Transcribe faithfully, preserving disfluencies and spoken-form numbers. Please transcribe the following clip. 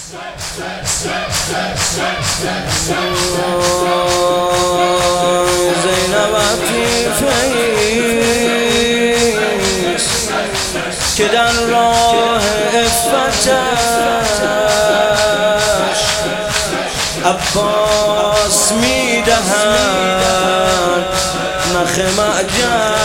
زینب عفیفیست که در راه عفتش عباس میدهد نخ معجن